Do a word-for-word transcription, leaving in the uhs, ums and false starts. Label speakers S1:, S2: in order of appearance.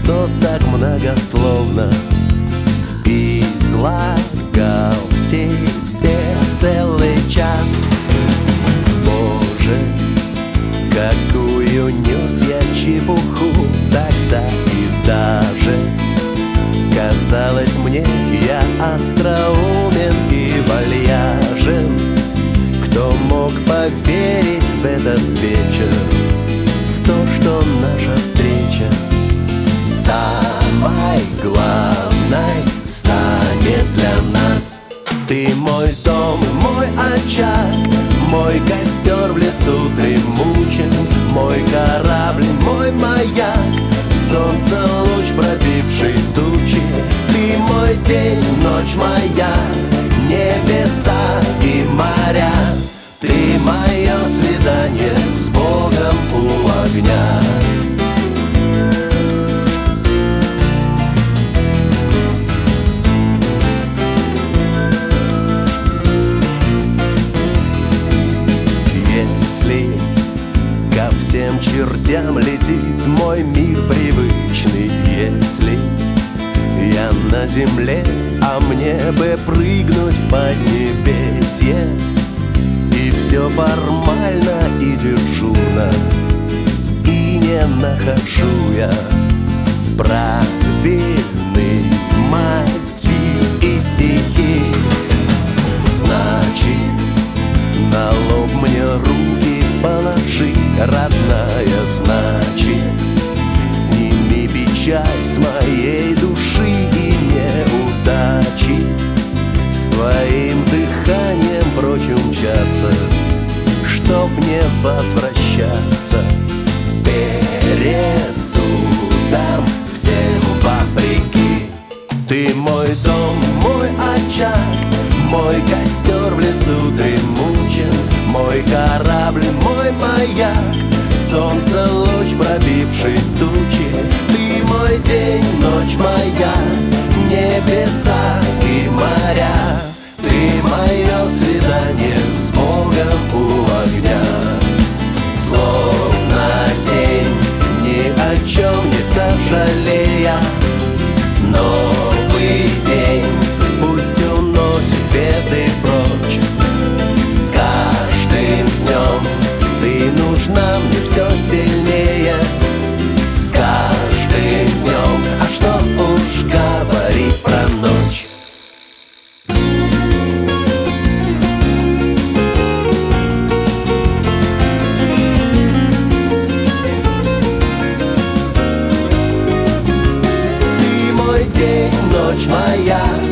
S1: что так многословно излагал тебе целый час. Боже, какую нес я чепуху тогда, и даже казалось мне, я остроумен и вальяжен. Кто мог поверить в этот вечер, в то, что наша встреча самой главной станет для нас? Ты мой дом, мой очаг, мой костер в лесу дремучем, мой корабль, мой маяк, солнце луч, пробивший тучи. Ты мой день, ночь моя, небеса и моря. Ты мое свидание с Богом у огня. Если ко всем чертям летит мой мир привычный, если я на земле, а мне бы прыгнуть в поднебесье, и все формально и дежурно, и не нахожу я правильный мотив и стихи. Значит, на лоб мне руки положи, родная, значит, сними печаль с моей души и неудачи. С твоим дыханием прочь умчаться, чтоб не возвращаться пересудам всем вопреки. Ты мой дом, мой очаг, мой костер в лесу дремучем, мой корабль, мой маяк, солнце луч, пробивший тучи. Ты мой день, ночь моя, небеса и моря. Ты мое свидание с Богом у огня. Словно тень, ни о чем не сожалея, новый день пусть уносит беды прочь. С каждым днем ты нужна мне все сильнее. С каждым днем, а что уж говорить про ночь. Ты мой день, ночь моя,